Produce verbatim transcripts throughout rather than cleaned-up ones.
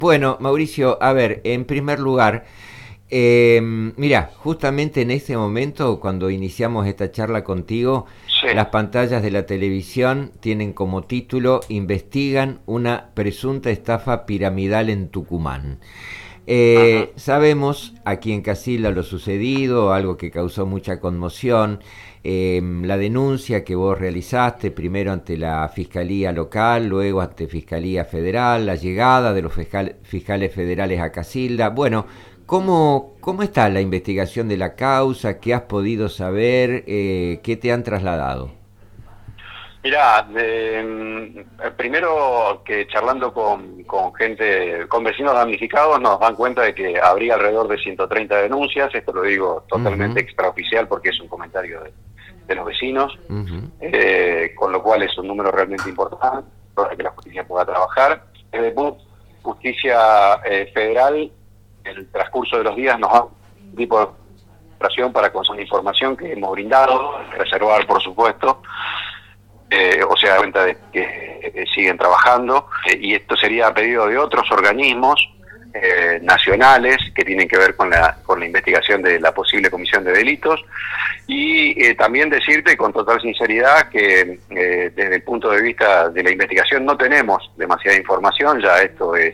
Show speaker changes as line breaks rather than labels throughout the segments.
Bueno, Mauricio, a ver, en primer lugar, eh, mira, justamente en este momento, cuando iniciamos esta charla contigo,
Sí,
las pantallas de la televisión tienen como título "Investigan una presunta estafa piramidal en Tucumán".
ujú,
Eh, sabemos aquí en Casilda lo sucedido, algo que causó mucha conmoción, eh, la denuncia que vos realizaste primero ante la Fiscalía Local, luego ante Fiscalía Federal, la llegada de los fiscal, fiscales federales a Casilda. Bueno, ¿cómo, cómo está la investigación de la causa? ¿Qué has podido saber? Eh, ¿Qué te han trasladado?
mirá, eh, primero que charlando con, con gente, con vecinos damnificados, nos dan cuenta de que habría alrededor de ciento treinta denuncias. Esto lo digo totalmente
Ujú,
extraoficial porque es un comentario de, de los vecinos,
ujú.
eh, con lo cual es un número realmente importante para que la justicia pueda trabajar. Desde el punto de justicia eh, federal, en el transcurso de los días nos da un tipo de operación para conseguir información que hemos brindado, reservar por supuesto. Eh, o sea, da cuenta de que eh, siguen trabajando, eh, y esto sería a pedido de otros organismos eh, nacionales que tienen que ver con la, con la investigación de la posible comisión de delitos, y eh, también decirte con total sinceridad que eh, desde el punto de vista de la investigación no tenemos demasiada información. Ya esto es,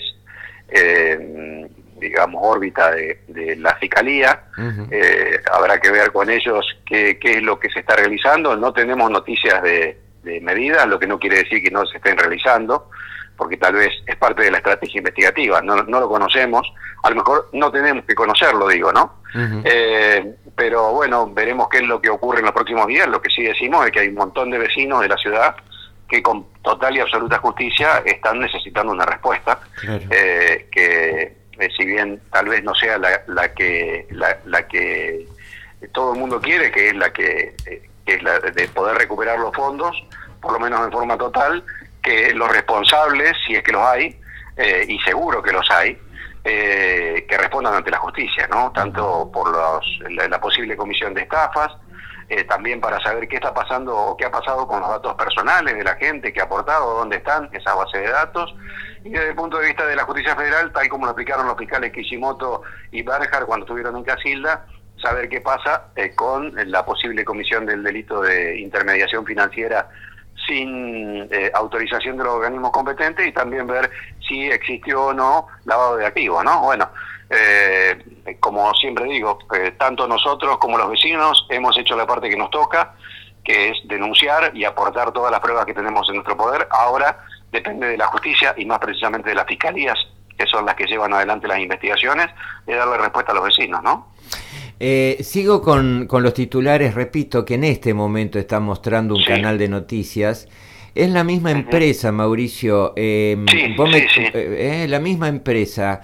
eh, digamos, órbita de, de la Fiscalía.
Ujú.
Eh, habrá que ver con ellos qué, qué es lo que se está realizando. No tenemos noticias de de medidas, lo que no quiere decir que no se estén realizando, porque tal vez es parte de la estrategia investigativa, no, no lo conocemos, a lo mejor no tenemos que conocerlo, digo, ¿no?
Ujú.
Eh, pero bueno, veremos qué es lo que ocurre en los próximos días. Lo que sí decimos es que hay un montón de vecinos de la ciudad que con total y absoluta justicia están necesitando una respuesta,
Claro.
eh, que eh, si bien tal vez no sea la, la que la, la que todo el mundo quiere, que es la que, eh, que es la de poder recuperar los fondos, por lo menos en forma total, que los responsables, si es que los hay, eh, y seguro que los hay, eh, que respondan ante la justicia, ¿no? Tanto por los, la, la posible comisión de estafas, eh, también para saber qué está pasando o qué ha pasado con los datos personales de la gente que ha aportado, dónde están esas bases de datos. Y desde el punto de vista de la justicia federal, tal como lo explicaron los fiscales Kishimoto y Berger cuando estuvieron en Casilda, saber qué pasa eh, con la posible comisión del delito de intermediación financiera sin eh, autorización de los organismos competentes, y también ver si existió o no lavado de activos, ¿no? Bueno, eh, como siempre digo, eh, tanto nosotros como los vecinos hemos hecho la parte que nos toca, que es denunciar y aportar todas las pruebas que tenemos en nuestro poder. Ahora depende de la justicia y más precisamente de las fiscalías, que son las que llevan adelante las investigaciones, de darle respuesta a los vecinos, ¿no?
Eh, sigo con, con los titulares, repito, que en este momento está mostrando un
Sí.
canal de noticias. Es la misma
Ujú.
empresa, Mauricio. Eh,
Sí,
vos me,
sí, sí.
eh, eh, la misma empresa.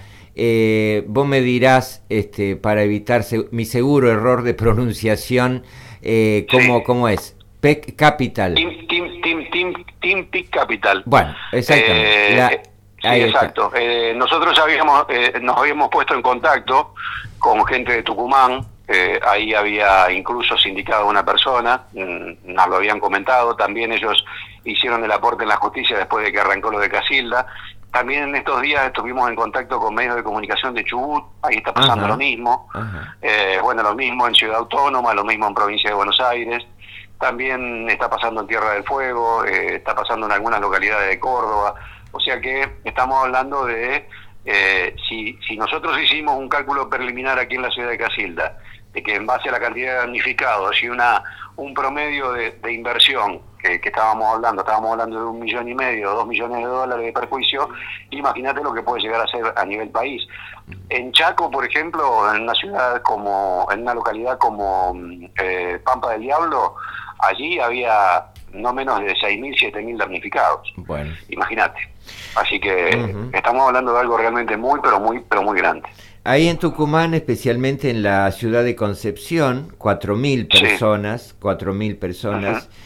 Eh, vos me dirás, este, para evitar se- mi seguro error de pronunciación, eh, ¿cómo,
Sí.
cómo es? P E C Capital.
Team, team, team, team, team Peak Capital.
Bueno, exactamente.
Eh,
La,
eh, sí,
ahí está.
exacto. Eh, nosotros ya habíamos, eh, nos habíamos puesto en contacto con gente de Tucumán. Eh, ahí había incluso sindicado una persona, mm, nos lo habían comentado. También ellos hicieron el aporte en la justicia después de que arrancó lo de Casilda. También en estos días estuvimos en contacto con medios de comunicación de Chubut, ahí está pasando
Ajá,
lo mismo.
ajá.
Eh, bueno, lo mismo en Ciudad Autónoma, lo mismo en Provincia de Buenos Aires. También está pasando en Tierra del Fuego, eh, está pasando en algunas localidades de Córdoba. O sea que estamos hablando de, eh, si, si nosotros hicimos un cálculo preliminar aquí en la ciudad de Casilda, de que en base a la cantidad de damnificados y una un promedio de, de inversión que, que estábamos hablando, estábamos hablando de un millón y medio, dos millones de dólares de perjuicio, imagínate lo que puede llegar a ser a nivel país. En Chaco, por ejemplo, en una ciudad como, en una localidad como eh, Pampa del Diablo, allí había no menos de seis mil, siete mil damnificados.
Bueno.
Imagínate. Así que
Uh-huh.
estamos hablando de algo realmente muy, pero muy, pero muy grande.
Ahí en Tucumán, especialmente en la ciudad de Concepción, cuatro mil
Sí.
personas, cuatro mil personas.
Ujú.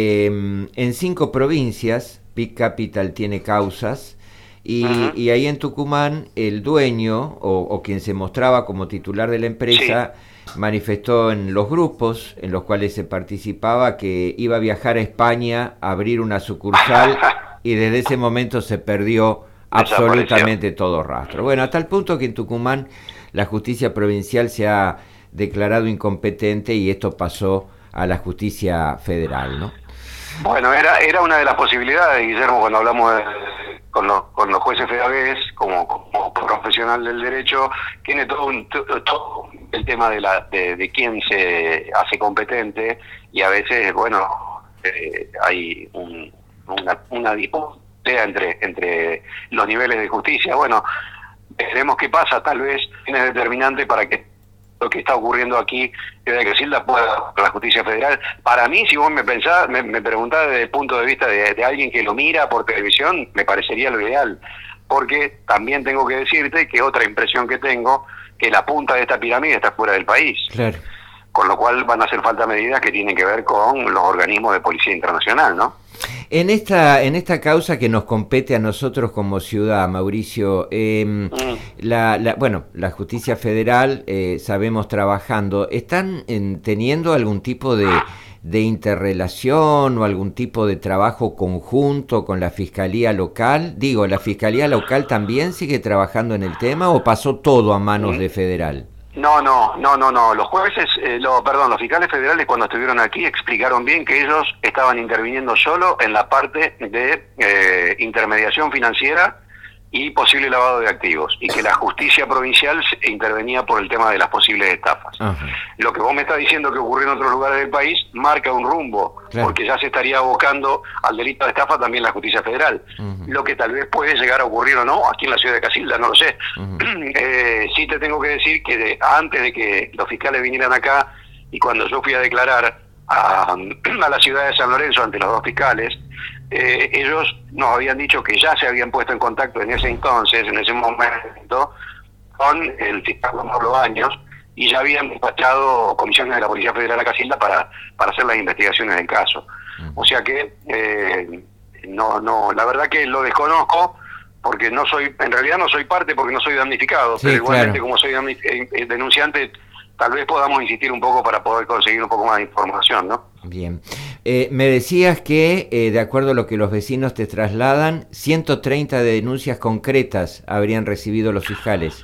Eh, en cinco provincias, P E C Capital tiene causas, y,
Ujú.
y ahí en Tucumán el dueño, o, o quien se mostraba como titular de la empresa, manifestó en los grupos en los cuales se participaba que iba a viajar a España a abrir una sucursal, y desde ese momento se perdió absolutamente todo rastro. Bueno, hasta el punto que en Tucumán la justicia provincial se ha declarado incompetente y esto pasó a la justicia federal, ¿no?
Bueno, era era una de las posibilidades, Guillermo, cuando hablamos de, con, los, con los jueces federales, como, como profesional del derecho, tiene todo, un, todo el tema de, la, de, de quién se hace competente, y a veces, bueno, eh, hay un, una, una disputa entre, entre los niveles de justicia. Bueno, veremos qué pasa, tal vez es determinante para que lo que está ocurriendo aquí en Casilda pueda la justicia federal. Para mí, si vos me pensás, me, me preguntás desde el punto de vista de, de alguien que lo mira por televisión, me parecería lo ideal, porque también tengo que decirte que otra impresión que tengo, que la punta de esta pirámide está fuera del país.
Claro.
Con lo cual van a hacer falta medidas que tienen que ver con los organismos de policía internacional, ¿no?
En esta en esta causa que nos compete a nosotros como ciudad, Mauricio, eh, mm. la, la, bueno, la justicia federal, eh, sabemos trabajando, ¿están en, teniendo algún tipo de, de interrelación o algún tipo de trabajo conjunto con la fiscalía local? Digo, ¿la fiscalía local también sigue trabajando en el tema o pasó todo a manos
¿Mm?
de federal?
No, no, no, no, no. Los jueces, eh, lo, perdón, los fiscales federales cuando estuvieron aquí explicaron bien que ellos estaban interviniendo solo en la parte de eh, intermediación financiera y posible lavado de activos, y que la justicia provincial intervenía por el tema de las posibles estafas. Ajá. Lo que vos me estás diciendo que ocurrió en otros lugares del país marca un rumbo, claro, porque ya se estaría abocando al delito de estafa también la justicia federal. Uh-huh. Lo que tal vez puede llegar a ocurrir o no aquí en la ciudad de Casilda, no lo sé. Uh-huh. eh, sí te tengo que decir que de, antes de que los fiscales vinieran acá y cuando yo fui a declarar a, a la ciudad de San Lorenzo ante los dos fiscales, Eh, ellos nos habían dicho que ya se habían puesto en contacto en ese entonces, en ese momento, con el fiscal Pablo Baños, y ya habían despachado comisiones de la Policía Federal a Casilda para, para hacer las investigaciones del caso. O sea que, eh, no, no, la verdad que lo desconozco, porque no soy, en realidad no soy parte porque no soy damnificado, sí, pero igualmente claro, como soy denunciante, tal vez podamos insistir un poco para poder conseguir un poco más de información, ¿no?
Bien. Eh, me decías que, eh, de acuerdo a lo que los vecinos te trasladan, ciento treinta denuncias concretas habrían recibido los fiscales.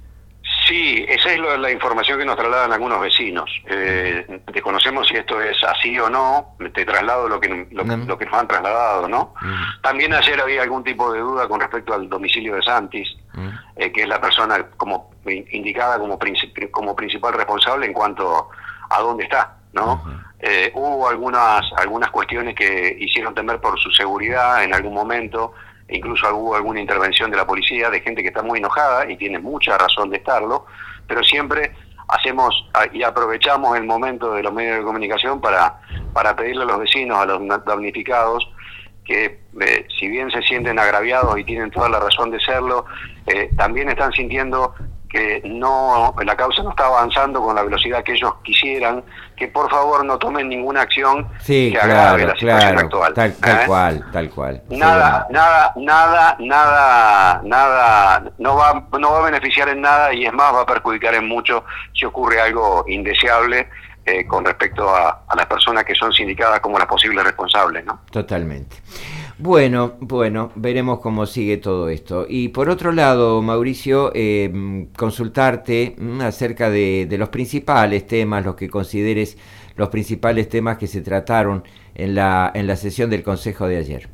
Sí, esa es lo, la información que nos trasladan algunos vecinos. Eh, desconocemos si esto es así o no, te traslado lo que, lo, no. lo que nos han trasladado, ¿no? Mm. También ayer había algún tipo de duda con respecto al domicilio de Santis, mm. eh, que es la persona como indicada como, princip- como principal responsable en cuanto a dónde está, ¿no? Uh-huh. Eh, hubo algunas algunas cuestiones que hicieron temer por su seguridad en algún momento, incluso hubo alguna intervención de la policía, de gente que está muy enojada y tiene mucha razón de estarlo, pero siempre hacemos y aprovechamos el momento de los medios de comunicación para, para pedirle a los vecinos, a los damnificados, que eh, si bien se sienten agraviados y tienen toda la razón de serlo, eh, también están sintiendo que no, la causa no está avanzando con la velocidad que ellos quisieran, que por favor no tomen ninguna acción
sí,
que
claro,
agrave la situación
claro,
actual.
Tal, tal
¿eh?
cual, tal cual.
Nada, nada, nada, nada, nada, no va, no va a beneficiar en nada y es más, va a perjudicar en mucho si ocurre algo indeseable eh, con respecto a, a las personas que son sindicadas como las posibles responsables, ¿no?
Totalmente. Bueno, bueno, veremos cómo sigue todo esto. Y por otro lado, Mauricio, eh, consultarte mm, acerca de, de los principales temas, los que consideres los principales temas que se trataron en la en la sesión del Consejo de ayer.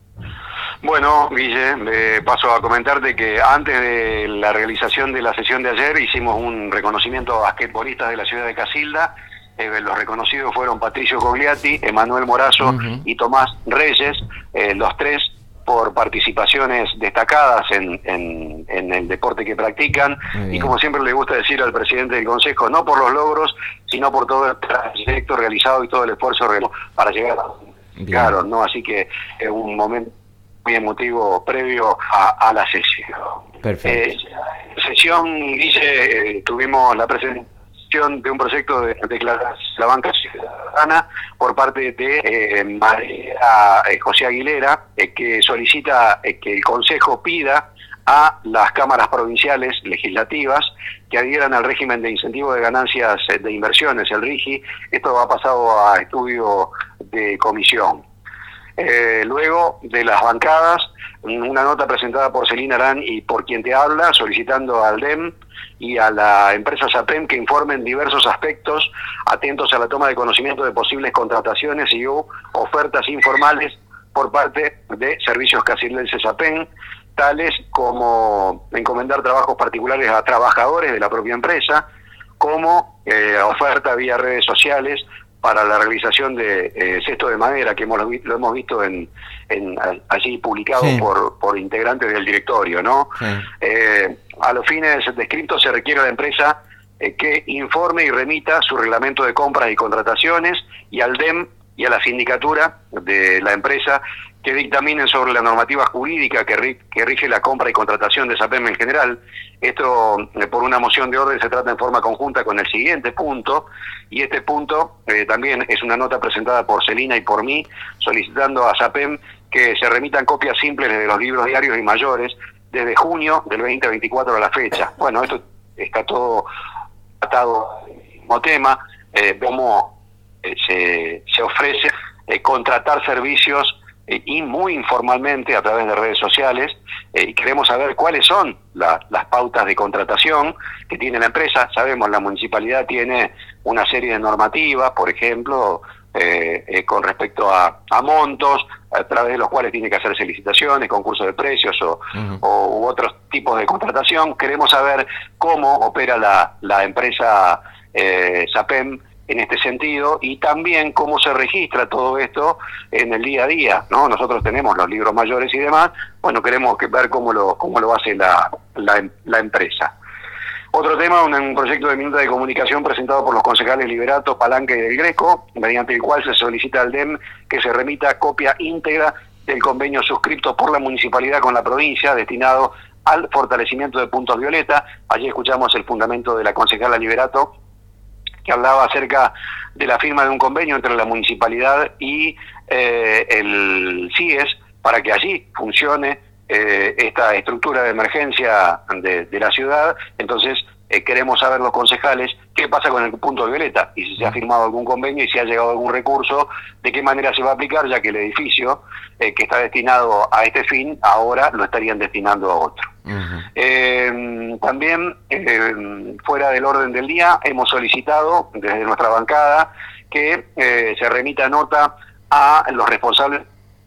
Bueno, Guille, eh, paso a comentarte que antes de la realización de la sesión de ayer hicimos un reconocimiento a basquetbolistas de la ciudad de Casilda. Eh, los reconocidos fueron Patricio Cogliatti, Emanuel Morazo uh-huh. y Tomás Reyes, eh, los tres por participaciones destacadas en, en, en el deporte que practican, y como siempre le gusta decir al presidente del Consejo, no por los logros, sino por todo el trayecto realizado y todo el esfuerzo para llegar a claro, ¿no? Así que es un momento muy emotivo previo a, a la sesión.
Perfecto.
Eh, sesión, dice, eh, tuvimos la presentación de un proyecto de declaración de la banca ciudadana por parte de eh, María eh, José Aguilera, eh, que solicita eh, que el Consejo pida a las cámaras provinciales legislativas que adhieran al régimen de incentivo de ganancias eh, de inversiones, el RIGI. Esto ha pasado a estudio de comisión. Eh, luego de las bancadas, una nota presentada por Celina Arán y por quien te habla, solicitando al D E M y a la empresa SAPEM que informen diversos aspectos atentos a la toma de conocimiento de posibles contrataciones y o ofertas informales por parte de Servicios Casildenses SAPEM, tales como encomendar trabajos particulares a trabajadores de la propia empresa, como eh, oferta vía redes sociales para la realización de eh, cesto de madera, que hemos, lo hemos visto en, en allí publicado sí. por, por integrantes del directorio, ¿no? Sí. Eh, a los fines descritos se requiere a la empresa eh, que informe y remita su reglamento de compras y contrataciones, y al D E M y a la sindicatura de la empresa que dictaminen sobre la normativa jurídica que, ri que rige la compra y contratación de SAPEM en general. Esto, eh, por una moción de orden, se trata en forma conjunta con el siguiente punto, y este punto eh, también es una nota presentada por Celina y por mí, solicitando a SAPEM que se remitan copias simples de los libros diarios y mayores desde junio del veinte veinticuatro a la fecha. Bueno, esto está todo atado al mismo tema, eh, cómo eh, se, se ofrece eh, contratar servicios y muy informalmente a través de redes sociales, eh, y queremos saber cuáles son la, las pautas de contratación que tiene la empresa. Sabemos, la municipalidad tiene una serie de normativas, por ejemplo, eh, eh, con respecto a, a montos, a través de los cuales tiene que hacerse licitaciones, concursos de precios o, uh-huh. o u otros tipos de contratación. Queremos saber cómo opera la, la empresa eh, SAPEM en este sentido, y también cómo se registra todo esto en el día a día, ¿no? Nosotros tenemos los libros mayores y demás, bueno, queremos que ver cómo lo cómo lo hace la, la, la empresa. Otro tema, un, un proyecto de minuta de comunicación presentado por los concejales Liberato, Palanca y del Greco, mediante el cual se solicita al D E M que se remita copia íntegra del convenio suscripto por la municipalidad con la provincia, destinado al fortalecimiento de puntos violeta. Allí escuchamos el fundamento de la concejala Liberato, que hablaba acerca de la firma de un convenio entre la municipalidad y eh, el C I E S para que allí funcione eh, esta estructura de emergencia de, de la ciudad. Entonces eh, queremos saber los concejales qué pasa con el punto violeta, y si se ha firmado algún convenio y si ha llegado algún recurso, de qué manera se va a aplicar, ya que el edificio eh, que está destinado a este fin ahora lo estarían destinando a otro. Uh-huh. eh, también eh, fuera del orden del día hemos solicitado desde nuestra bancada que eh, se remita nota a los responsables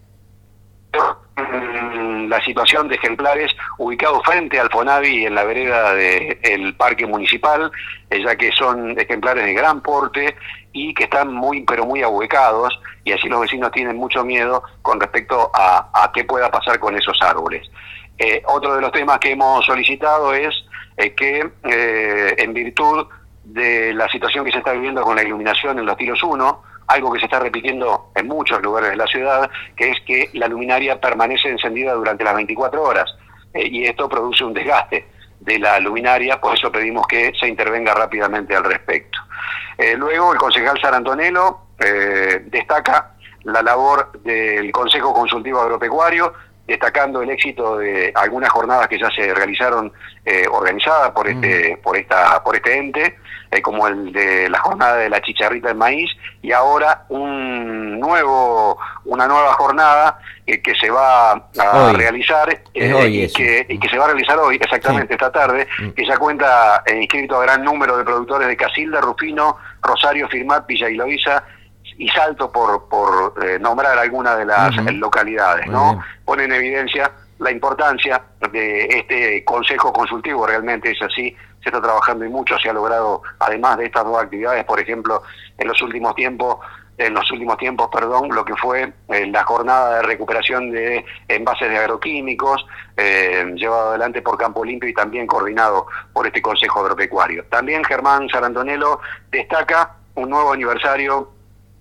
de la situación de ejemplares ubicados frente al Fonavi en la vereda del parque municipal, eh, ya que son ejemplares de gran porte y que están muy pero muy ahuecados, y así los vecinos tienen mucho miedo con respecto a, a qué pueda pasar con esos árboles. Eh, otro de los temas que hemos solicitado es eh, que eh, en virtud de la situación que se está viviendo con la iluminación en los tiros uno, algo que se está repitiendo en muchos lugares de la ciudad, que es que la luminaria permanece encendida durante las veinticuatro horas, eh, y esto produce un desgaste de la luminaria, por eso pedimos que se intervenga rápidamente al respecto. Eh, luego el concejal Sarantonelo eh, destaca la labor del Consejo Consultivo Agropecuario, destacando el éxito de algunas jornadas que ya se realizaron eh, organizadas por este por esta por este ente, eh, como el de la jornada de la chicharrita en maíz, y ahora un nuevo una nueva jornada eh, que se va a hoy. realizar eh, hoy y, que, y que se va a realizar hoy, exactamente, sí. esta tarde, mm. que ya cuenta eh, inscrito a gran número de productores de Casilda, Rufino, Rosario, Firmat, Villa Iloísa y Salto, por por eh, nombrar algunas de las uh-huh. localidades, ¿no? Uh-huh. Pone en evidencia la importancia de este consejo consultivo. Realmente es así, se está trabajando y mucho se ha logrado, además de estas dos actividades, por ejemplo, en los últimos tiempos, en los últimos tiempos, perdón, lo que fue eh, la jornada de recuperación de envases de agroquímicos, eh, llevado adelante por Campo Limpio y también coordinado por este Consejo Agropecuario. También Germán Sarantonelo destaca un nuevo aniversario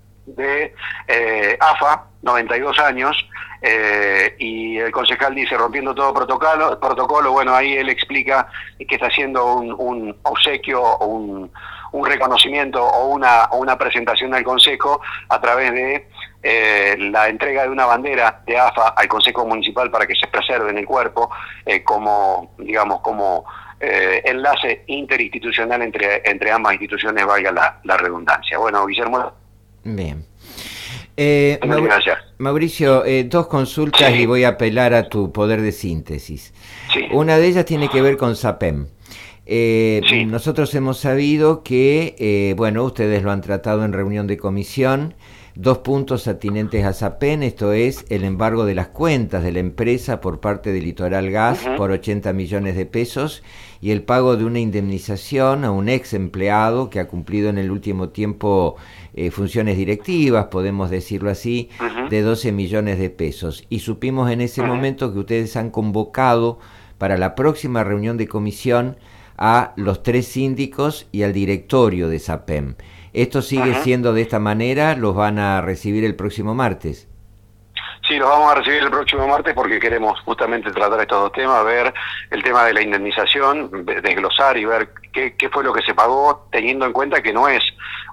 de eh, A F A, noventa y dos años, eh, y el concejal dice, rompiendo todo protocolo, protocolo, bueno, ahí él explica que está haciendo un, un obsequio, un, un reconocimiento o una, o una presentación al Consejo a través de eh, la entrega de una bandera de A F A al Consejo Municipal para que se preserve en el cuerpo, eh, como, digamos, como eh, enlace interinstitucional entre, entre ambas instituciones, valga la, la redundancia. Bueno, Guillermo.
Bien. Eh, Maur Mauricio, eh, dos consultas sí. Y voy a apelar a tu poder de síntesis.
Sí.
Una de ellas tiene que ver con SAPEM. Eh, sí. Nosotros hemos sabido que, eh, bueno, ustedes lo han tratado en reunión de comisión, dos puntos atinentes a SAPEM, esto es el embargo de las cuentas de la empresa por parte de Litoral Gas uh-huh. por ochenta millones de pesos y el pago de una indemnización a un ex empleado que ha cumplido en el último tiempo eh, funciones directivas, podemos decirlo así, uh-huh. de doce millones de pesos. Y supimos en ese uh-huh. momento que ustedes han convocado para la próxima reunión de comisión a los tres síndicos y al directorio de SAPEM. ¿Esto sigue uh-huh. siendo de esta manera? ¿Los van a recibir el próximo martes?
Sí, los vamos a recibir el próximo martes porque queremos justamente tratar estos dos temas, ver el tema de la indemnización, desglosar y ver qué, qué fue lo que se pagó, teniendo en cuenta que no es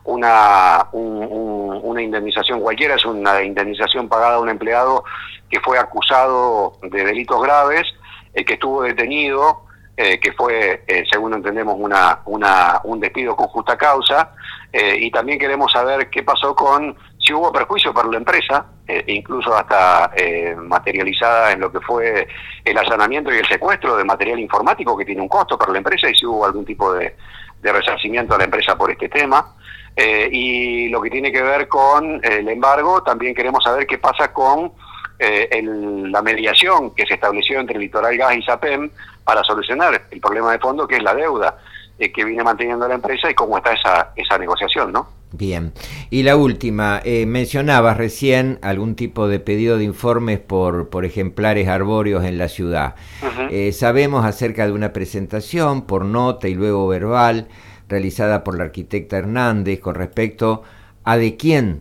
una, un, un, una indemnización cualquiera, es una indemnización pagada a un empleado que fue acusado de delitos graves, el que estuvo detenido, Eh, que fue, eh, según entendemos, una, una, un despido con justa causa, eh, y también queremos saber qué pasó con, si hubo perjuicio para la empresa, eh, incluso hasta eh, materializada en lo que fue el allanamiento y el secuestro de material informático que tiene un costo para la empresa, y si hubo algún tipo de, de resarcimiento a la empresa por este tema. Eh, y lo que tiene que ver con el embargo, también queremos saber qué pasa con eh, el, la mediación que se estableció entre Litoral Gas y SAPEM para solucionar el problema de fondo que es la deuda eh, que viene manteniendo la empresa y cómo está esa, esa negociación, ¿no?
Bien. Y la última, eh, mencionabas recién algún tipo de pedido de informes por, por ejemplares arbóreos en la ciudad. Uh-huh. Eh, sabemos acerca de una presentación por nota y luego verbal realizada por la arquitecta Hernández con respecto a de quién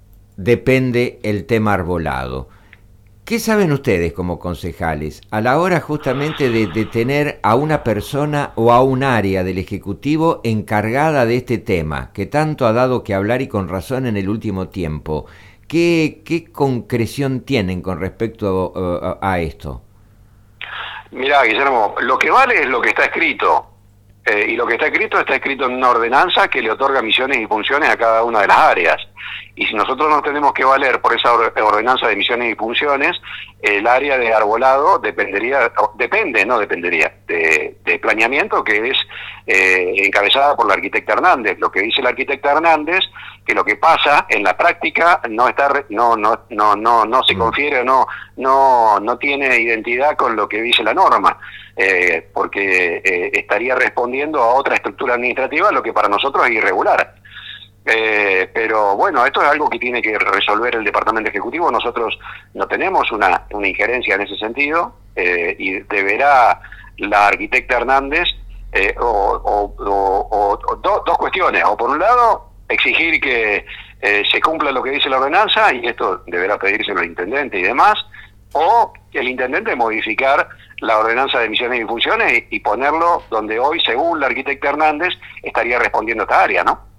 depende el tema arbolado. ¿Qué saben ustedes como concejales a la hora justamente de, de tener a una persona o a un área del Ejecutivo encargada de este tema, que tanto ha dado que hablar y con razón en el último tiempo? ¿Qué, qué concreción tienen con respecto a, a, a esto?
Mirá, Guillermo, lo que vale es lo que está escrito. Eh, y lo que está escrito está escrito en una ordenanza que le otorga misiones y funciones a cada una de las áreas. Y si nosotros nos tenemos que valer por esa ordenanza de misiones y funciones, el área de arbolado dependería, depende, no dependería, de, de planeamiento que es eh, encabezada por la arquitecta Hernández. Lo que dice la arquitecta Hernández, que lo que pasa en la práctica no está, no, no, no, no, no se confiere, no, no, no tiene identidad con lo que dice la norma. Eh, porque eh, estaría respondiendo a otra estructura administrativa, lo que para nosotros es irregular. Eh, pero bueno, esto es algo que tiene que resolver el Departamento Ejecutivo. Nosotros no tenemos una, una injerencia en ese sentido, eh, y deberá la arquitecta Hernández eh, o, o, o, o do, dos cuestiones, o por un lado exigir que eh, se cumpla lo que dice la ordenanza, y esto deberá pedírselo al intendente y demás, o que el intendente modificar la ordenanza de misiones y funciones y, y ponerlo donde hoy, según la arquitecta Hernández, estaría respondiendo esta área, ¿no?